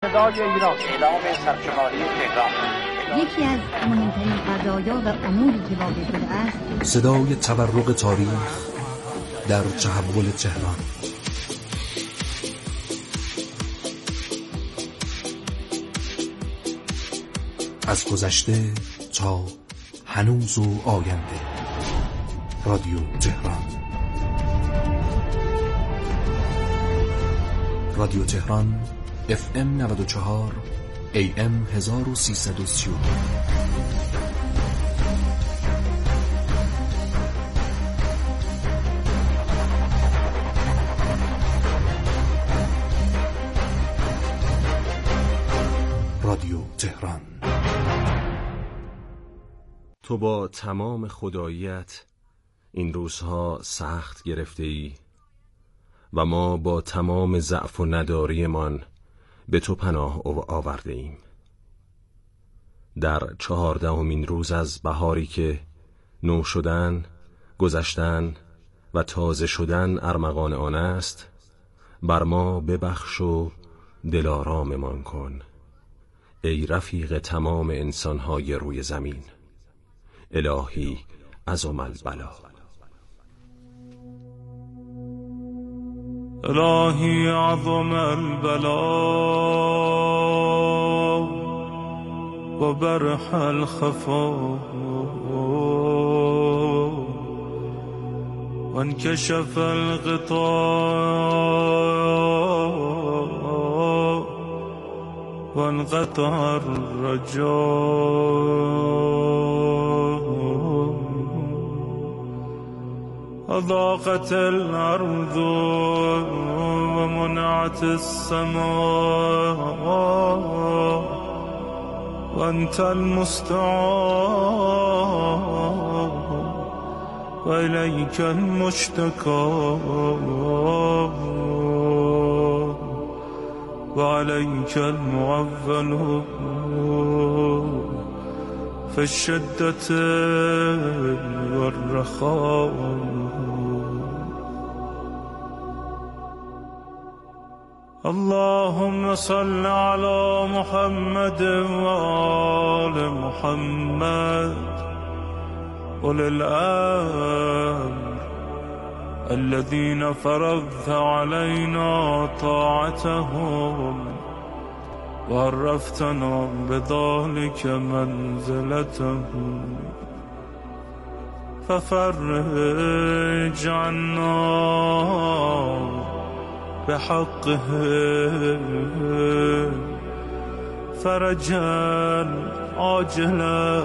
صدای ایران، اعلام سرشماری تهران. یکی از مهمترین قضایا و اموری که واقع شده است، صدای تبرق تاریخ در تحول تهران. از گذشته تا هنوز و آینده. رادیو تهران. رادیو تهران FM 94 AM 1332. رادیو تهران. تو با تمام خداییت این روزها سخت گرفته ای و ما با تمام ضعف و نداریمان به تو پناه آورده ایم. در 14مین روز از بهاری که نو شدن، گذشتن و تازه شدن ارمغان آن است، بر ما ببخش و دلاراممان کن ای رفیق تمام انسانهای روی زمین. الهی عظم البلا. الهی عظم البلا و برح الخفا و انکشف الغطاء و انقطع الرجاء وضاقت الأرض ومنعت السماء وأنت المستعان وإليك المشتكى وعليك المعول في الشدة والرخاء. اللهم صل على محمد وآل محمد أولي الأمر الذين فرضت علينا طاعتهم وعرفتنا بذلك منزلتهم ففرج عنا بحقه فرجا عاجلا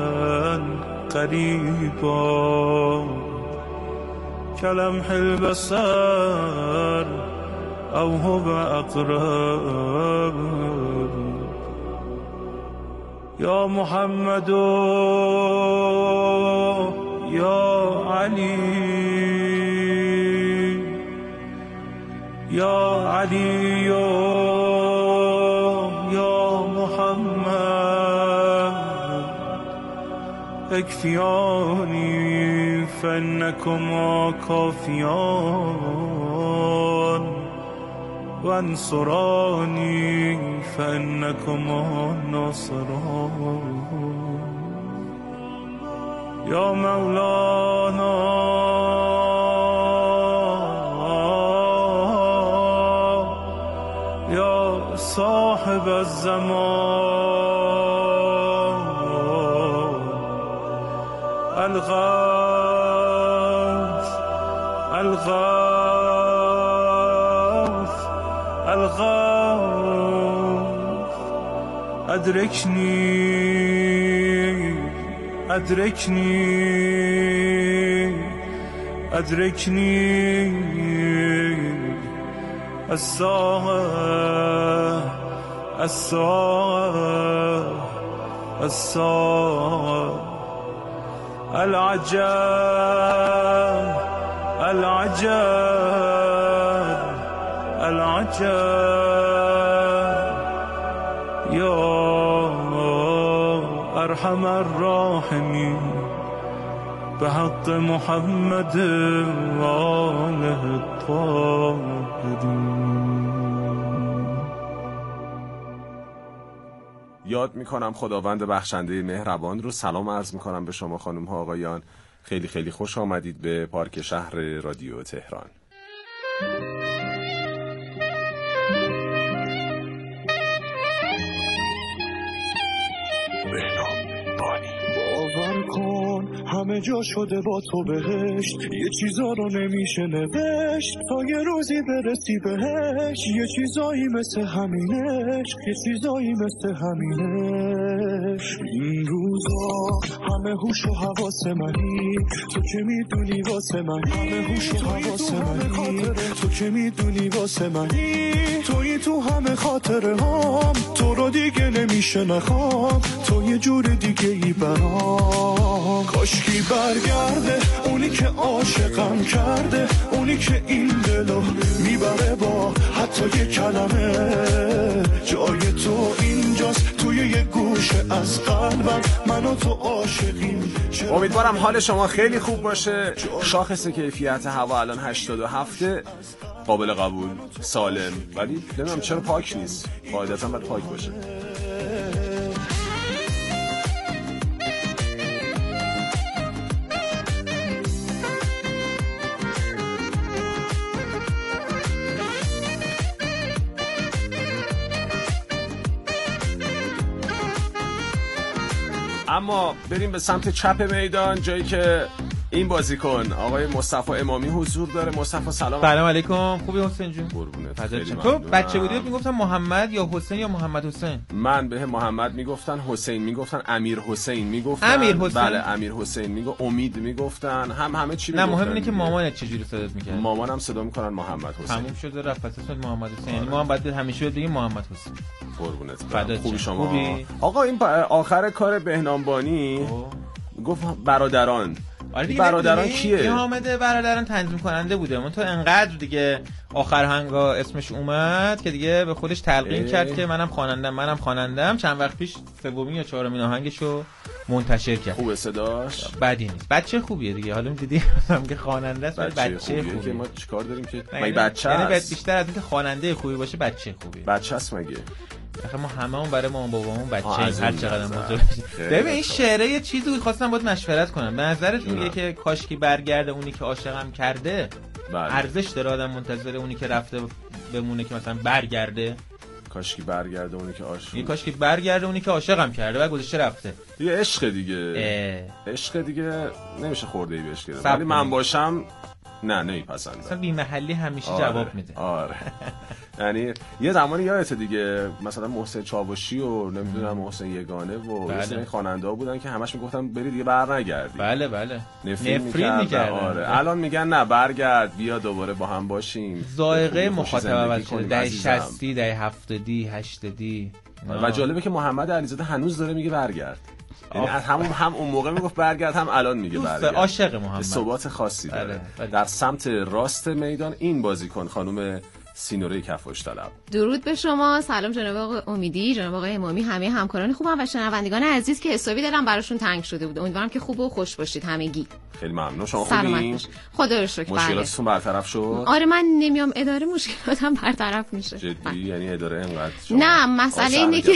قريبا كلمح البصر أو هو أقرب. يا محمد يا علي يا علي يا محمد اكفياني فإنكما كافيان وانصراني فإنكما ناصران. يا مولانا يا صاحب الزمان الغوث الغوث الغوث أدركني أدركني أدركني الساعة الساعة الساعة العجب العجب العجب. يا أرحم الراحمين بحق محمد وآله الطاهرين. یاد میکنم خداوند بخشنده مهربان رو سلام عرض میکنم به شما خانم ها آقایان. خیلی خیلی خوش آمدید به پارک شهر رادیو تهران. باور کن همه جا شده با تو بهشت، یه چیزا رو نمیشه نوشت تا یه روزی برسی بهش. یه چیزایی مثل همینش، یه چیزایی مثل همینش. این روزا همه هوش و حواس منی، تو که میدونی واسه من. همه هوش و حواس منی، تو که میدونی واسه منی. توی تو همه خاطره هام، تو رو دیگه نمیشه نخوام، تو یه جور دیگه ای برام. کاشکی برگرده اونی که عاشقم کرده، اونی که این دلو میبره با حتی یه کلمه. جای تو اینجاست توی یه گوشه از قلبم، من و تو عاشقیم. امیدوارم حال شما خیلی خوب باشه. شاخص کیفیت هوا الان 87، قابل قبول، سالم، ولی نمیدونم چرا پاک نیست. قاعدتا باید پاک باشه. اما بریم به سمت چپ میدان، جایی که این بازیکن آقای مصطفی امامی حضور داره. مصطفی سلام. سلام علیکم. خوبی حسین جون؟ قربونت. تو بچه بودی میگفتن محمد یا حسین یا محمد حسین؟ من به محمد میگفتن، حسین میگفتن، امیر حسین میگفتن. امیر حسین؟ بله امیر حسین میگفت، امید میگفتن، همه چی نه میگفتن. مهم اینه که مامانت چجوری صدات میکرد. مامانم صدا میکنن محمد حسین. تموم شده رفت اسمت محمد حسین. یعنی ما هم باید همیشه بگیم محمد حسین. قربونت. خوبی شما؟ خوبی؟ آقا این آخر کار بهنامبانی گفت برادران. برادران کیه؟ حامد برادران تنظیم کننده بوده. من تو انقدر دیگه آخر هنگا اسمش اومد که دیگه به خودش تلقین کرد که منم خوانندم. چند وقت پیش سومین یا چهارمین آهنگشو منتشر کرد. خوبه صداش؟ بدی نیست. بچه خوبیه دیگه. حالا دیدی مثلا که خواننده است، بچه خوبیه که ما چیکار داریم که مگه بچه است؟ یعنی بیشتر از اینکه خواننده خوبی باشه بچه خوبیه. بچه است مگه؟ آخه ما هممون برای مامان بابامون بچه هر چقدر بزرگ بشه. ببین این شعره یه چیزی خواستم باید مشورت کنم. به نظرت میگه که کاشکی برگرده اونی که عاشقم کرده، ارزش داره آدم منتظر اونی که رفته بمونه که مثلا برگرده؟ کاشکی برگرده اونی که عاشق، یه کاشکی برگرده اونی که عاشقم کرده بعد گذشته رفته. یه عشق دیگه. عشق دیگه نمیشه خورده ای بهش گرفت. ولی من باشم نه نمیپسندم. مثلا بی محلی همیشه جواب میده. آره. یعنی یه زمانی یادته دیگه مثلا محسن چاوشی و نمیدونم محسن یگانه و این خواننده‌ها بودن که همش میگفتن برید دیگه برنگردید. بله. نفرین میکردن. آره. الان میگن نه برگرد بیا دوباره با هم باشیم. ذائقه مخاطب عوض شده. دهه 60، دهه 70، 80. و جالبه که محمد علیزاده هنوز داره میگه برگرد. یعنی هم اون موقع میگفت برگرد، هم الان میگه برگرد. عاشق محمد. ثبات خاصی داره. در سمت راست میدان این بازیکن خانم سینوره کفاش طلب. درود به شما. سلام جناب آقای امیدی، جناب آقای امامی، همه همکاران خوبم و شنوندگان عزیز که حسابی دلم براشون تنگ شده بود. امیدوارم که خوب و خوش باشید همگی. خیلی ممنون. شما خوبین؟ خدا رو شکر. مشکلاتتون برطرف شد؟ آره من نمیام اداره مشکلاتم برطرف میشه. جدی؟ یعنی اداره اینقدر نه مسئله اینه که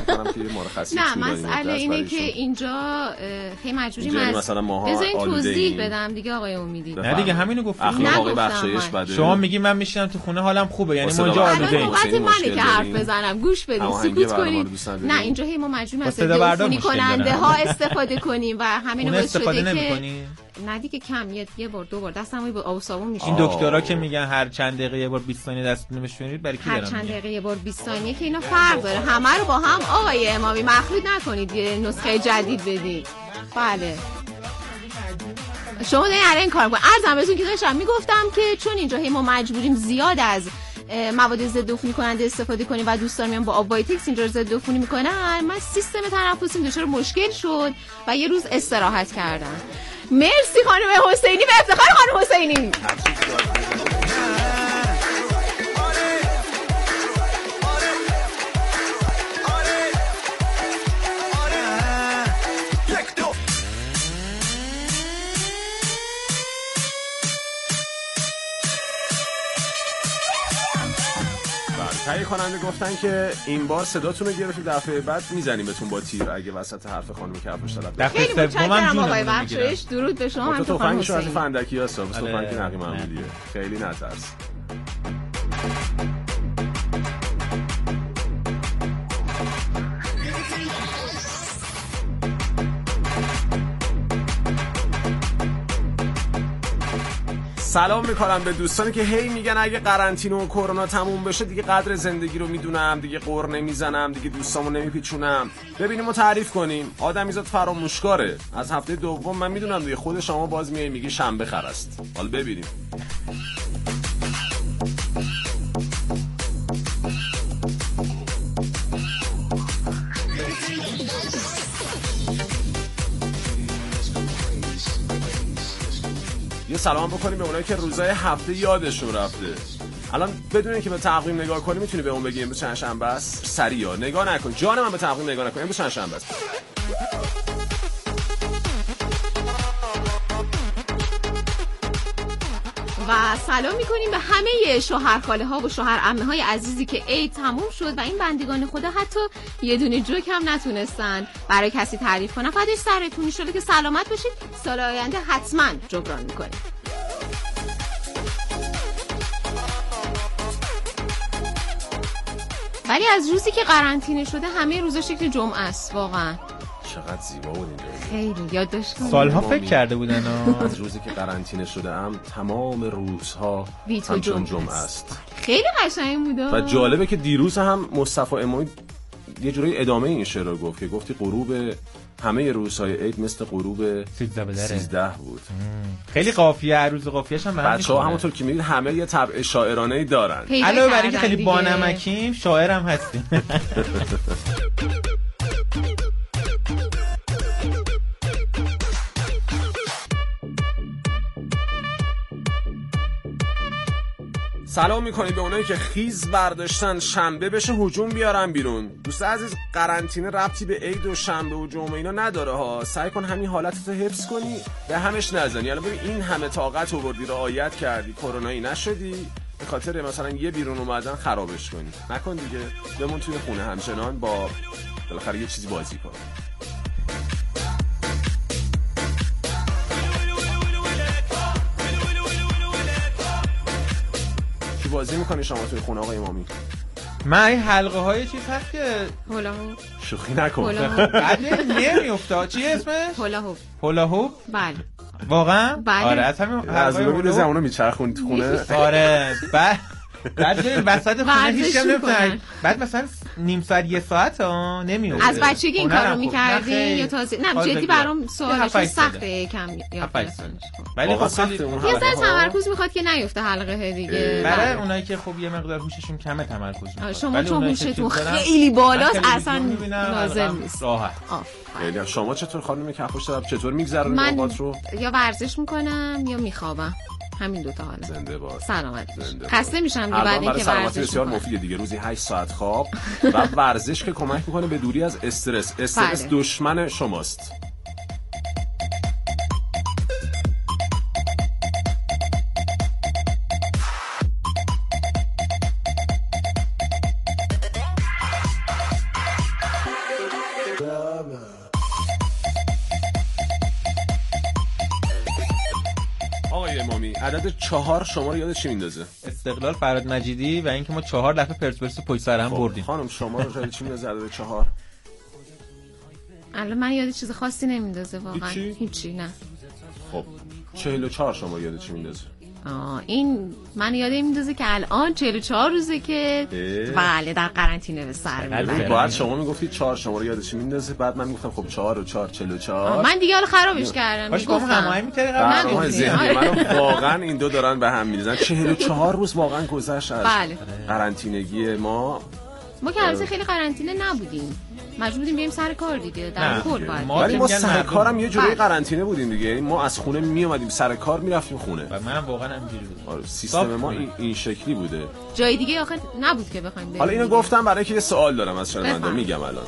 نه مسئله اینه که اینجا خیلی مجبوریم بذارین توضیح بدم دیگه آقای امیدی. نه دیگه همینو گفتم. اخلاق بخشایش بده. شما میگی من میشینم تو خونه حالم خوبه، یعنی ما اینجا آلوده ایم. الان منه که حرف بزنم، گوش بدید، سکوت کنید. نه اینجا هی ما مجبوریم از تلفنی کننده ها استفاده کنیم و همینو باعث شده که نه دیگه کم یه بار دو بار دستمو به آب و صابون میشه. این دکترا که میگن هر چند دقیقه یه بار 20 ثانیه دستتون بشورید برای کی دارن؟ هر چند دقیقه یه بار 20 ثانیه که اینا فرق داره. همه رو با هم آقای امامی مخلوط نکنید، یه نسخه جدید بدید. بله شما دارین الان این کار می‌کنید. عرضم بهتون که داشتم میگفتم که چون اینجا ما مجبوریم زیاد از مواد ضد عفونی کننده استفاده کنیم و دوستان میان با آب وایتکس اینجا ضد عفونی میکنن، من سیستم تنفسیم دچار مشکل شد و یه روز استراحت کردم. مرسی خانم حسینی، به افتخار خانم حسینی. تهیه کننده گفتن که این بار صداتون رو گرفتیم، دفعه بعد میزنیمتون با تیر اگه وسط حرف خانم کفش طلب. خیلی متشکرم آقای بخشایش. درود به شما. تو تفنگشو از فندکی هست، تفنگ نقی معمولیه، خیلی نترس. سلام میکنم به دوستانی که هی میگن اگه قرنطینه و کرونا تموم بشه دیگه قدر زندگی رو میدونم، دیگه قر نمیزنم، دیگه دوستامو نمیپیچونم. ببینیم و تعریف کنیم. آدمیزاد فراموشکاره. از هفته دوم من میدونم دیگه خود شما باز میای میگی شنبه خر است. حالا ببینیم. یه سلام بکنیم به اونایی که روزای هفته یادشون رفته. الان بدون اینکه به تقویم نگاه کنی میتونی به اون بگی امروز چند شنبه است؟ سریع نگاه نکن، جان من به تقویم نگاه نکن، امروز چند شنبه است. و سلام میکنیم به همه شوهر خاله ها و شوهر عمه های عزیزی که عید تموم شد و این بندگان خدا حتی یه دونه جوک هم نتونستن برای کسی تعریف کنن. فدای سرتون، ان شاءالله که سلامت باشید. سال آینده حتما جبران میکنیم. ولی از روزی که قرنطینه شده همه روزا شکل جمعه است. واقعا چقدر زیبا بود این خیلی یادداشت کنم. سالها فکر کرده بودن از روزی که قرنطینه شده ام تمام روزها همچون جمعه است. خیلی قشنگ بود. و جالبه که دیروز هم مصطفی امامی یه جوری ادامه این شعر رو گفت که گفتی غروب همه روزهای عید مثل غروب 13 بود. خیلی قافیه، روز قافیه‌ش هم بچه‌ها همونطور که می‌بینید همه یه طبع شاعرانه‌ای دارن. علاوه بر اینکه خیلی بانمکیم شاعرم هستیم. سلام میکنید به اونایی که خیز برداشتن شنبه بشه هجوم بیارن بیرون. دوست عزیز، قرنطینه ربطی به عید و شنبه و جمعه اینا نداره ها. سعی کن همین حالتتو حفظ کنی، به همش نزنی. الان ببین این همه طاقت آوردی، رعایت کردی، کرونایی نشدی، به خاطر مثلا یه بیرون اومدن خرابش کنی. نکن دیگه، بمون توی خونه همچنان با بالاخره یه چیزی بازی کن. بازی میکنی شما توی خونه آقای امامی؟ من این حلقه های چیز هست که هولا هوپ. شوخی نکن. بعد نمیافته. چی اسمش؟ هولا هوپ. هولا هوپ؟ بله. واقعا؟ بله. آره از همین از اون زمانو میچرخون تو خونه. آره. بعد وسط خونه هیچ کم نمیتونه. بعد مثلا نیم ساعت یه ساعت نمیومده. از بچگی این کارو می‌کردین یا تازه؟ نه جدی برام سوالش سخته کم یاد. ولی خب خیلی یه ذره تمرکز میخواد که نیفته حلقه دیگه. برای اونایی که خب یه مقدار هوششون کمه تمرکز می‌کنن. شما چون هوشتون خیلی بالاست اصلا لازم نیست. راحت. خیلی. شما چطور خانم کفش چطور می‌گذرونید اوقات رو؟ یا ورزش می‌کنم یا می‌خوابم. همین دو تا حالا. زنده باش. سلامت. خسته میشم دیگه بعد اینکه ورزش بسیار مفیده دیگه. روزی 8 ساعت خواب و ورزش که کمک میکنه به دوری از استرس. استرس بله. دشمن شماست. آقای امامی عدد 4 شما رو یاد چی میندازه؟ استقلال فراد مجیدی و اینکه ما 4 دفعه پرسپولیس پشت سر هم بردیم. خانم شما رو یاد چی میندازه عدد 4؟ الان من یاد چیز خاصی نمیندازه واقعا. هیچی نه. خب 44 شما یاد چی میندازه؟ این من یاد میندازه که الان 44 روزه که بله در قرنطینه به سر میبره. باید شما میگفتید 4 شما رو یاد چی میندازه، بعد من گفتم خب 4 و 4 44. من دیگه حالا خرابش کردم. باش گفتم هماهنگ می‌کردی قبل ذهن منو واقعا این دو دارن به هم می‌ریزن. 44 روز واقعا گذشت از قرنطینگی ما که البته خیلی قرنطینه نبودیم، مجبور بودیم بریم سر کار دیگه در کل. ولی ما سر کارم یه جوری قرنطینه بودیم دیگه. ما از خونه می اومدیم سر کار میرفتیم خونه و منم واقعا همینجوری بود. سیستم ما این شکلی بوده. جای دیگه آخه نبود که بخوایم بریم. حالا اینو گفتم برای اینکه یه سوال دارم از شنوندا، میگم الان.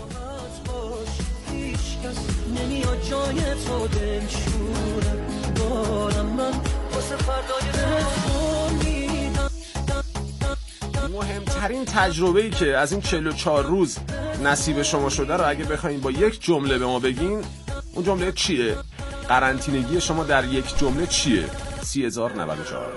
مهمترین تجربه‌ای که از این 44 روز نصیب شما شده رو اگه بخواید با یک جمله به ما بگین، اون جمله چیه؟ قرنطینگی شما در یک جمله چیه؟ 30,094.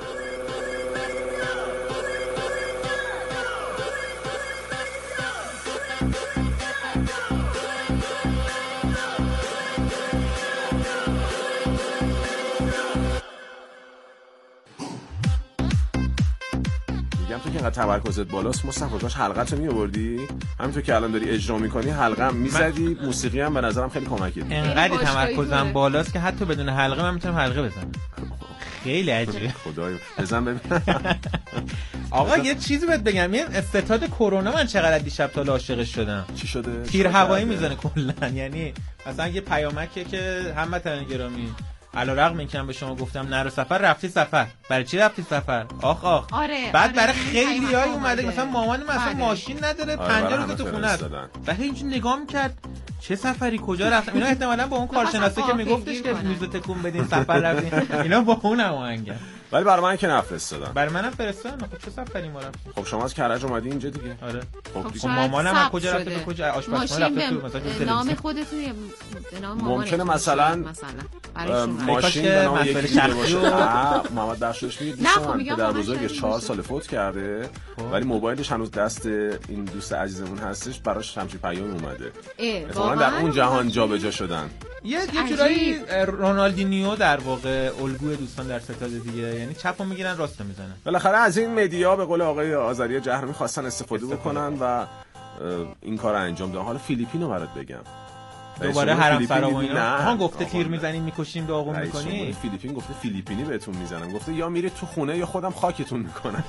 تو که اینقدر تمرکزت بالاست مصطفی جاش حلقه‌تو می‌آوردی، همینطور که الان داری اجرا می‌کنی حلقه هم می‌زدی، موسیقی هم به نظرم خیلی کمکت می‌کنه. اینقدر تمرکزم بالاست که حتی بدون حلقه من میتونم حلقه بزنم. خیلی عجیبه. خدایا بزن ببین. آقا یه چیزی بهت بگم، این استعداد کرونا من چقدر دیشب تا عاشقش شدم. چی شده؟ تیر هوایی میزنه کلا، یعنی مثلا یه پیامکه که هموطنان گرامی علیرغم اینکه من به شما گفتم نرو سفر، رفتی سفر. برای چی رفتی سفر؟ آخ آره، بعد برای خیلیای اومده مثلا مامان من اصلا ماشین نداره، 50 روز تو خونه است. بعد اینجوری نگاه می‌کرد چه سفری کجا رفتم. اینا احتمالاً با اون کارشناسه که میگفتش که میز تکون بدین سفر رفتین، اینا با اون هماهنگن. ولی برای من که نفرستادن. برای منم فرستادن. خب چه سفری ما رفتیم؟ خب شما از کرج اومدی اینجا دیگه. آره. خب مامانم از کجا رفته به کجا؟ آشپزخونه رفته تو مثلا نام خودتون به نام مامان. ممکنه مثلا ماشین به نام یکی دیگه باشه. محمد بخشش میگه دوستان پدر بزرگش 4 سال فوت کرده ولی موبایلش هنوز دست این دوست عزیزمون هستش، براش همچین پیام اومده. احتمالاً در اون جهان جابجا شدن. یه جورایی رونالدینیو در واقع الگوی دوستان در ستاد دیگه، یعنی چپو میگیرن راستو میزنن. بالاخره از این مدیا به قول آقای آذری جهرمی خواستن استفاده بکنن و این کارو انجام دادن. حالا فیلیپینو برات بگم. دوباره حرم سرا و اینا. ها گفته تیر میزنیم میکشیم داغون میکنی. فیلیپین گفته فیلیپینی بهتون میزنم. گفته یا میرید تو خونه یا خودم خاکتون میکنم.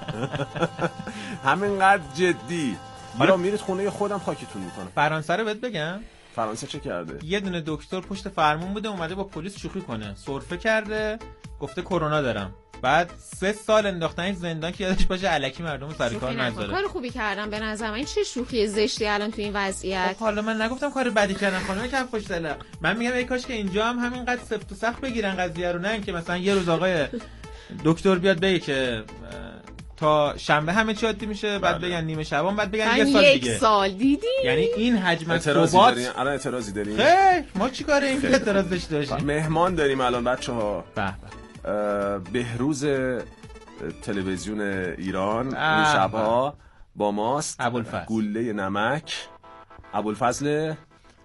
همینقدر جدی. یا میرید خونه یا خودم خاکتون میکنم. فرانسه رو بهت بگم. فرانسه چه کرده؟ یه دونه دکتر پشت فرمون بوده اومده با پلیس شوخی کنه، سرفه کرده، گفته کرونا دارم. بعد 3 سال انداختنش زندان که یادش باشه الکی مردم سر کار نذاره. کار خوبی کردم به نظر من. این چه شوخی زشتی الان تو این وضعیت. حالا من نگفتم کار بدی کردن خانم که پشت دلم. من میگم ای کاش که اینجا هم همینقدر سفت و سخت بگیرن قضیه رو، نه اینکه مثلا یه روز آقای دکتر بیاد بگه که تا شنبه همه چی عادی میشه، بعد بگن نیمه شبان، بعد بگن یه سال دیگه. یک سال دیدی؟ یعنی این حجم اعتراضی داریم. الان اعتراضی داریم. خیر ما چیکاره این اعتراض داشته باشیم؟ مهمان داریم الان بچه‌ها. به بهروز تلویزیون ایران این شب‌ها با ماست. گوله نمک. ابوالفضل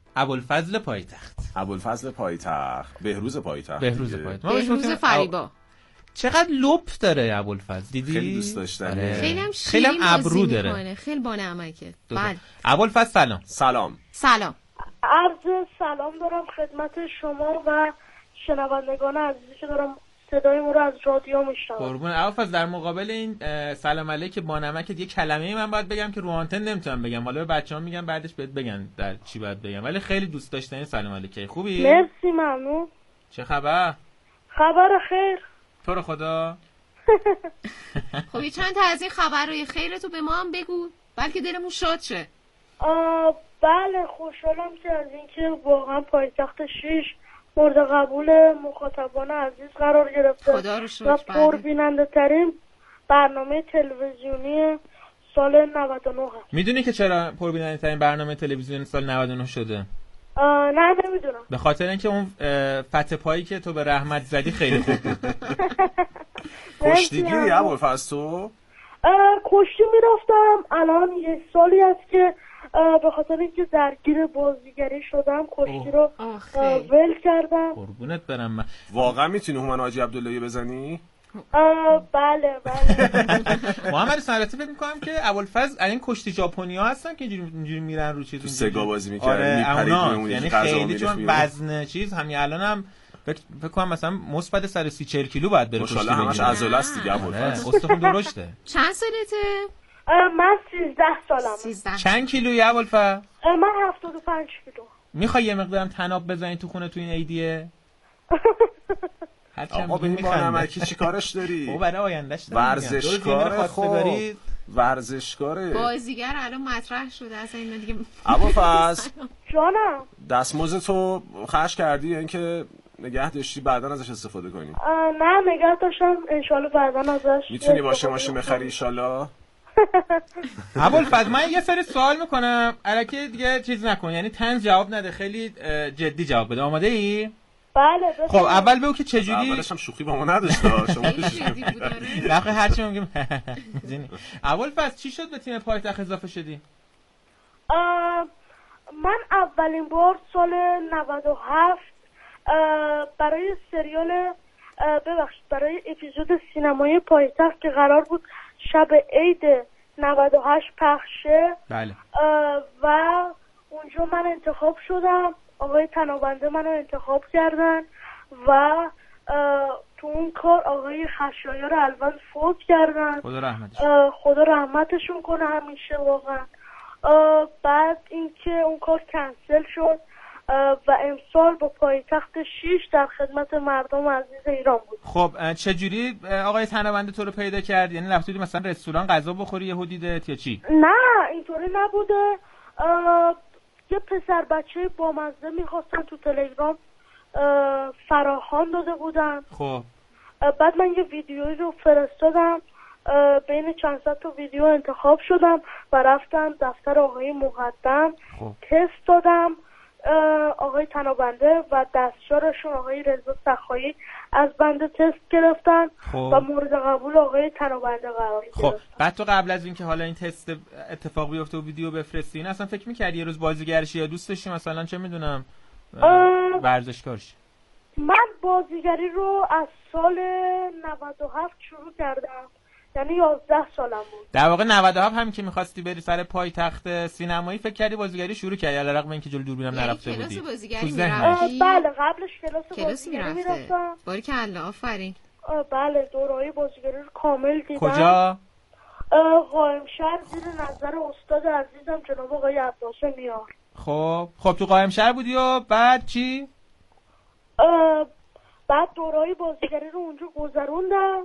پایتخت. بهروز پایتخت. بهروز فریبا. چقدر لپ داره ابوالفضل، دیدی؟ خیلی دوست داشتنی. خیلی هم ابرو داره. خیلی با نمکه. بله. ابوالفضل سلام. عرض سلام دارم خدمت شما و شنوندگان عزیزی که دارم صدای ما رو از رادیو میشنوم. قربون ابوالفضل، در مقابل این سلام علیک با نمکت یه کلمه‌ای من باید بگم که رو آنتن نمیتونم بگم، حالا به بچه‌ها میگم بعدش بهت بگن در چی باید بگم، ولی خیلی دوست داشتنی سلام علیک. خوبی؟ مرسی ممنون. چه خبر؟ خبر خیر. تو رو خدا. خب چند تا از این خبرهای خیرتو به ما هم بگو بلکه دلمون شاد شه. بله خوشحالم که از اینکه واقعا پایتخت 6 مورد قبول مخاطبان عزیز قرار گرفته و پربیننده ترین برنامه تلویزیونی سال 99 هست. میدونی که چرا پربیننده ترین برنامه تلویزیونی سال 99 شده؟ نه نمیدونم. به خاطر اینکه اون فتح پایی که تو به رحمت زدی خیلی خوب بود. کشتیگیری ابوالفضل تو؟ کشتی میرفتم. الان 1 سالی است که به خاطر اینکه درگیر بازیگری شدم کشتی رو ول کردم. قربونت برم. من واقعا میتونی هومن حاجی عبداللهی بزنی؟ بله. محمد سنتی فکر می‌کنم که ابوالفضل این کشتی ژاپنی‌ها هستن که اینجوری میرن رو چیز، تو سگا بازی می‌کردن، میپرید اون، یعنی خیلی چون وزن چیز همین الانم فکر کنم مثلا مثبت 130-40 کیلو باید بره. ماشاءالله همش عضله است دیگه ابوالفضل. استخوان درشته. چند سالته؟ من 13 سالمه. چند کیلویی ابوالفضل؟ من 75 کیلو. میخوای یه مقدارم تناب بزنی تو خونه تو این عیدیه؟ آقا ببین با نمکی چی کارش داری؟ او برای آیندهش ورزشکاره بازیگر الان مطرح شده اصلا اینا دیگه. ابوالفضل جانم دستمزدتو خرج کردی یا اینکه نگه داشتی بعداً ازش استفاده کنی؟ نه نگه داشتم، ان شاءالله بعداً ازش میتونی باشه ماشین بخری ان شاءالله. ابوالفضل من یه سری سوال میکنم الکی دیگه چیز نکن، یعنی طنز جواب نده، خیلی جدی جواب بده. آماده ای؟ بله. خب اول بگو که چجوری. اولش هم شوخی با ما نداشت شما دقیقاً هرچی میگیم. ابوالفضل چی شد به تیم پایتخت اضافه شدی؟ من اولین بار سال 97 برای سریال برای اپیزود سینمایی پایتخت که قرار بود شب عید 98 پخشه. بله. و اونجا من انتخاب شدم، آقای تنابنده منو انتخاب کردن و تو اون کار آقای خشایار الوز فوت کردن. خدا رحمتشون کنه همیشه واقعا. بعد اینکه اون کار کنسل شد و امسال با پایتخت 6 در خدمت مردم عزیز ایران بود. خب چجوری آقای تنابنده تو رو پیدا کرد؟ یعنی رفتی مثلا رستوران غذا بخوری یهو دیدت یا چی؟ نه اینطوری نبوده. یه پسر بچه بامزه میخواستن تو تلگرام فراخوان داده بودن. خب بعد من یه ویدیویی رو فرستادم، بین چند صد تا ویدیو انتخاب شدم و رفتم دفتر آقای مقدم. تست دادم. آقای تنابنده و دستیارشون آقای رضا سخایی از بنده تست گرفتن. و مورد قبول آقای تنابنده قرار گرفتن. خب بعد تو قبل از اینکه حالا این تست اتفاق بیفته و ویدیو بفرستی اصلا فکر می‌کردی یه روز بازیگرشی یا دوست داشتی مثلا چه میدونم ورزشکارش؟ من بازیگری رو از سال 97 شروع کردم، یعنی 11 سالم بود. در واقع 97 هم که می‌خواستی بری سر پایتخت سینمایی فکر کردی بازیگری شروع کردی علیرغم اینکه جلو دوربینم نرفته بودی. کلاس بازیگری می‌رفتی؟ بله قبلش کلاس بازیگری می‌رفتم. باریکلا آفرین. بله دوره‌های بازیگری رو کامل دیدم. کجا؟ قائمشهر زیر نظر استاد عزیزم جناب آقای عباس میار. خب تو قائمشهر بودی و بعد چی؟ بعد دوره‌های بازیگری رو اونجا گذروندم.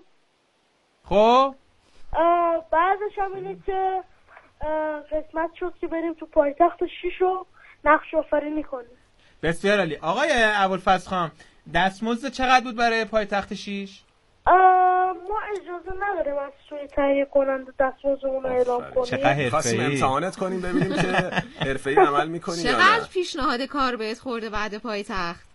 خب بعدش هم اینه که قسمت شد که بریم تو پایتخت 6 رو نقش آفرینی کنیم. بسیار عالی. آقای ابوالفضل خان دستمزد چقدر بود برای پایتخت 6؟ ما اجازه نداریم از سوی تهیه کننده دستمزدمون رو اعلام کنیم. چقدر حرفه‌ای. خواستیم امتحانت کنیم ببینیم که حرفه‌ای عمل می‌کنی یا نه. چقدر پیشنهاد کار بهت خورده بعد پایتخت؟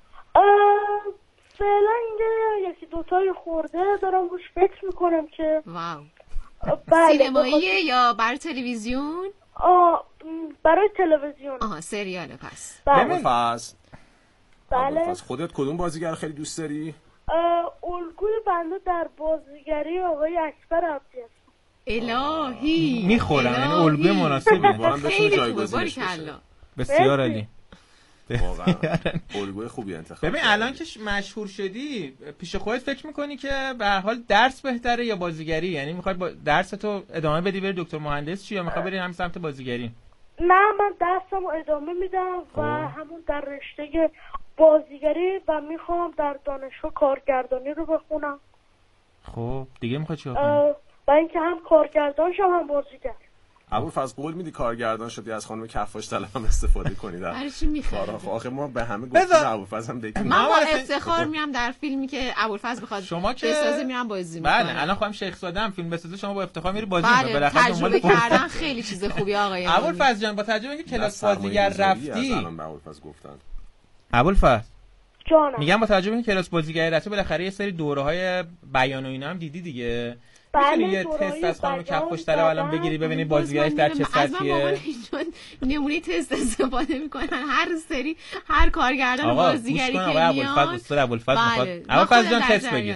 فعلا یکی دوتای خورده دارم روش فکر میکنم که واو. بله سینماییه یا بر تلویزیون؟ برای تلویزیون. سریاله پس. ابوالفضل بله. خودت کدوم بازیگر خیلی دوست داری؟ الگوی بنده در بازیگری آقای اکبر عبدی است. الهی میخورم، این الگوی مناسبیه. خیلی خوبه باریکلا. بسیار عالی. واقعا الگوی خوبی انتخاب. ببین الان که مشهور شدی پیش خودت فکر میکنی که به هر حال درس بهتره یا بازیگری؟ یعنی میخوای با درستو ادامه بدی بری دکتر مهندس چی یا میخوای بری هم سمت بازیگری؟ نه من درسمو ادامه میدم و همون در رشته بازیگری و میخوام در دانشگاه کارگردانی رو بخونم. خب دیگه میخوای چیکار کنی؟ و اینکه هم کارگردان شم هم بازیگر. ابوالفضل قول میدی کارگردان شدی از خانم کفاش طلب هم استفاده کنی در هر چی میخواد. آخه ما به همه گفتیم ابوالفضل هم بگیم. من با افتخار میام در فیلمی که ابوالفضل بخواد شما که بسازه میام بازی میکنم. بله الان خانم شیخ زاده هم فیلم بسازه شما با افتخار میری بازی میکنی. میکنی. بالاخره تجربه کردن خیلی چیز خوبی آقای ابوالفضل جان با تجربه اینکه کلاس بازیگر رفتی الان به ابوالفضل گفتن. ابوالفضل جانم میگم با توجه به اینکه کلاس بازیگری رفتی بالاخره یه سری دوره‌های بیان و اینا هم دیدی دیگه. بله یه تست از خانم کفاش طلب الان بگیری ببینی بازیگریش در چه سطحیه. نمونه تست استفاده میکنن هر سری هر کارگردان بازیگری که میاد. ابوالفضل استاد ابوالفضل میخواد. ابوالفضل جان تست بگیر.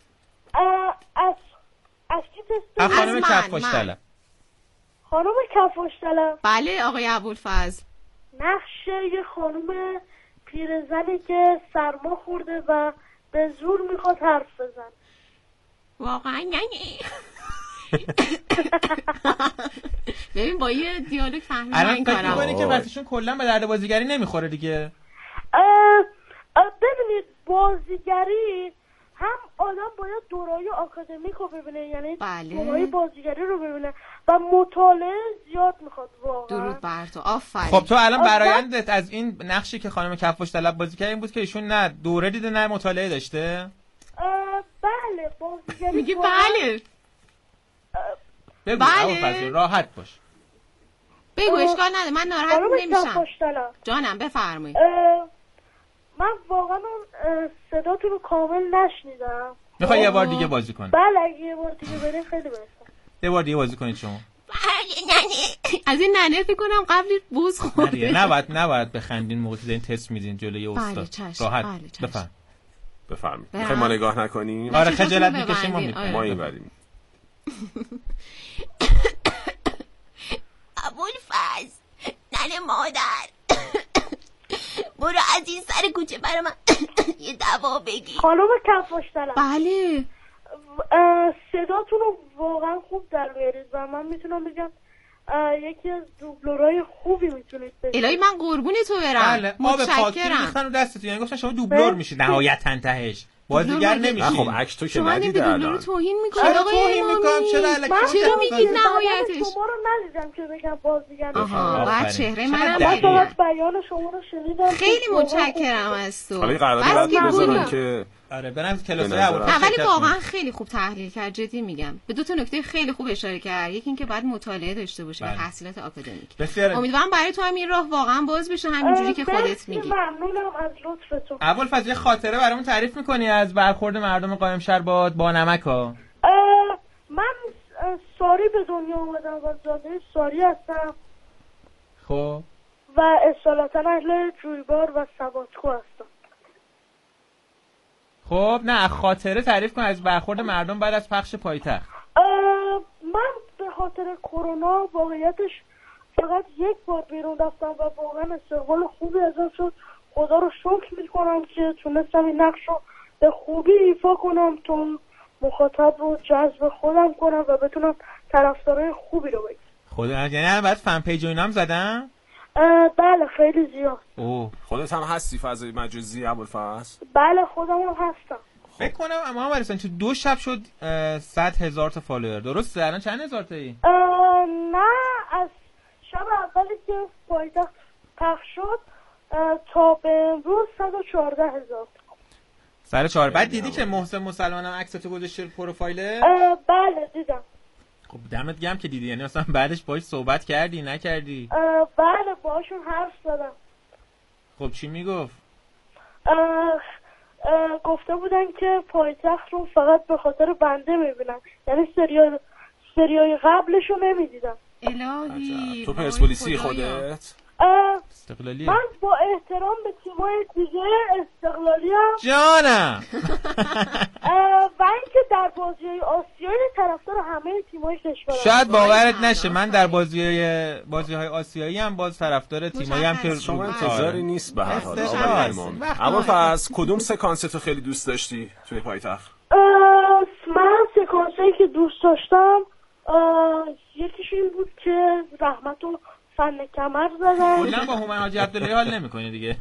از کی تست؟ خانم کفاش طلب. خانم کفاش طلب. بله آقای ابوالفضل. نقش یه خانم پیرزنی که سرما خورده و به زور میخواد حرف بزن. واقعا یعنی ببین با یه دیالوگ فهمیدم این کارم. الان فکر می‌کنی که وقتشون کلا به درد بازیگری نمیخوره دیگه؟ ببینید بازیگری هم آدم باید دوره‌های آکادمیک رو ببینه، یعنی دوره‌های بازیگری رو ببینه و مطالعه زیاد میخواد واقعا. درود بر تو آفرین. خب تو الان برایندت از این نقشی که خانم کفاش طلب بازی کرد این بود که ایشون نه دوره دیده نه مطالعه داشته؟ بله بازیگری میگه بله بگو ابوالفضل راحت باش. بگو اشکال نداره، من ناراحت نمیشم. جانم بفرمایید. من واقعا صداتون رو کامل نشنیدم. میخوای یه بار دیگه بازی کنی؟ بله اگه یه بار دیگه بریم خیلی بهتره. یه بار دیگه بازی کنید شما. از این ننه فکر کنم قبلی بوز خورده. نباید بخندین موقعی دارین تست میدین جلوی استاد. راحت بفرمایید. میخوای ما نگاه نکنیم؟ آره خجالت میکشیم ما اینوریم. ابوالفضل ننه مادر برو از این سر کوچه برای من یه دوا بگی. خانم کفاش‌طلب. بله صداتون رو واقعا خوب در میارید و من میتونم بگم یکی از دوبلورای خوبی میتونید بشید. الهی من قربون تو برم. بله آب پاکی ریختن رو دستتون، یعنی گفتن شما دوبلور میشید نهایتاً تهش بازیگر نمیشید. خب عکس تو که ندیدی الان. شما توهین میکنید آقای امامی. چرا میگید نهایتش؟ شما رو ندیدم که بگم بازیگر. آها بعد چهره منم فقط بیان شما رو شنیدم. خیلی متشکرم از تو. حالا قراره بذارن که آره برام کلاس اول. ولی واقعا خیلی خوب تحلیل کرد، جدی میگم. به دو تا نکته خیلی خوب اشاره کرد. یکی اینکه باید مطالعه داشته باشه و تحصیلات آکادمیک. امیدوارم برای تو هم این راه واقعا باز بشه همینجوری که خودت میگی. ممنونم از لطفتون. ابوالفضل یه خاطره برامون تعریف می‌کنی از برخورد مردم قائمشهر با نمک‌ها؟ من ساری به دنیا اومدم و زاده ساری هستم. خب و اصالتا اهل جویبار و سوادکو هستم. خب نه خاطره تعریف کن از برخورد مردم بعد از پخش پایتخت. من به خاطر کرونا واقعیتش فقط یک بار بیرون رفتم و واقعا استقبال خوبی ازم شد. خدا رو شکر میکنم که تونستم این نقش رو به خوبی ایفا کنم تا مخاطب رو جذب خودم کنم و بتونم طرفدارای خوبی رو بگیرم. خدا یعنی الان بعد فن پیج و اینام زدن؟ بله خیلی زیاد. خودت هم هستی فضای مجازی ابوالفضل؟ بله خودم هم هستم. فکر کنم اما برسن چه 2 شب شد 100,000 تا فالوور، درسته؟ الان چند هزار تایی؟ نه از شب اولی که پایتخت پخش شد تا به امروز 114,000. سر 4. بعد دیدی که محسن مسلمان هم عکستو گذاشته پروفایله؟ بله دیدم. خب دمت گرم که دیدی، یعنی مثلا بعدش باهاش صحبت کردی نکردی؟ بله باهاشون حرف زدم. خب چی میگفت؟ گفته بودن که پایتخت رو فقط به خاطر بنده میبینن، یعنی سریای قبلشو نمیدیدم. الهی تو پرسپولیسی خودت؟ استقلالی. من با احترام به تیمای دیگه استقلالی هم جانم و اینکه در بازی‌های آسیایی طرفدار همه تیمای کشورم. شاید باورت نشه من در بازی‌های آسیایی هم باز طرفدار تیمایی هم که شما انتظاری نیست به هر حال. ابوالفضل کدوم سکانس تو خیلی دوست داشتی توی پایتخت؟ من سکانسی که دوست داشتم یکیش این بود که رحمتو فن کمر زدن. کلا با هومن حاجی عبداللهی حال نمی‌کنی دیگه.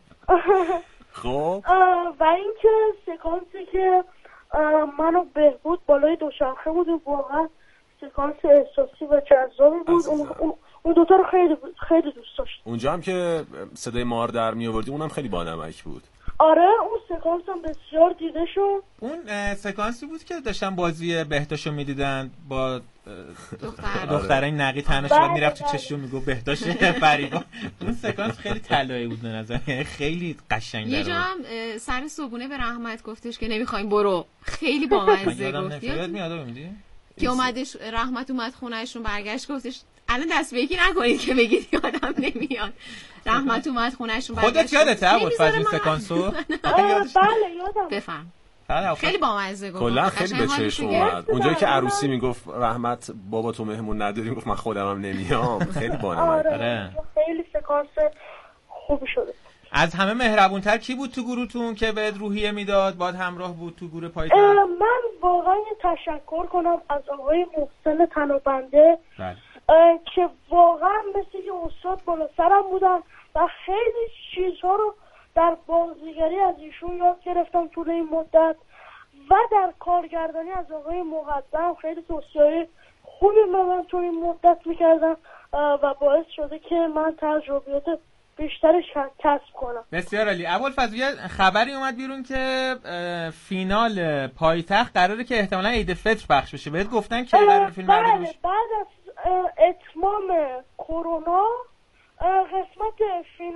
خب و اینکه سکانسی که منو بهبود بالای دوچرخه بود و واقعا سکانس احساسی و جذابی بود. اون دوتا رو خیلی دوست داشتم. اونجا هم که صدای مار در می آوردی اونم خیلی بانمک بود. آره اون سکانس هم بسیار دیده شد. اون سکانسی بود که داشتن بازی بهداشتو میدیدن با دخترای نقی تنش بعد میرفت تو چشم میگو بهداشت فریبا. اون سکانس خیلی طلایی بود به نظر، خیلی قشنگ. یه جا هم سر صبحونه به رحمت گفتش که نمیخوایم برو، خیلی بامزه گفت. یاد میاد میدی که اومدش رحمت اومد خونهشون برگشت گفتش الان دست به یکی نکنید که بگید یادم نمیاد. رحمت اومد خونهشون برگشت. خودت یادته بود فاز سکانسو؟ بله یادم. بفهم. خیلی بامزه گفت. کلا خیلی به چشم اومد. اونجایی که عروسی میگفت رحمت بابا تو مهمون نداریم، گفت من خودم هم نمیام. خیلی بانمک. آره خیلی سکانس خوبی شده. از همه مهربونتر کی بود تو گروهتون که بهت روحیه میداد، باهات همراه بود تو گروه پایتخت؟ من واقعا تشکر کنم از آقای محسن تنابنده که واقعا مثل یه استاد بالا سرم بودن و خیلی چیزها رو در بازیگری از ایشون یاد گرفتم طول این مدت و در کارگردانی از آقای مقدم خیلی توصیه‌های خوبی به من طول این مدت میکردم و باعث شده که من تجربیات بیشترش کسب کنم. بسیار عالی. ابوالفضل یه خبری اومد بیرون که فینال پایتخت قراره که احتمالاً عید فطر پخش بشه. بهت گفتن که قراره فیلم برداری بشه؟ بعد از اتمام کرونا قسمت فینال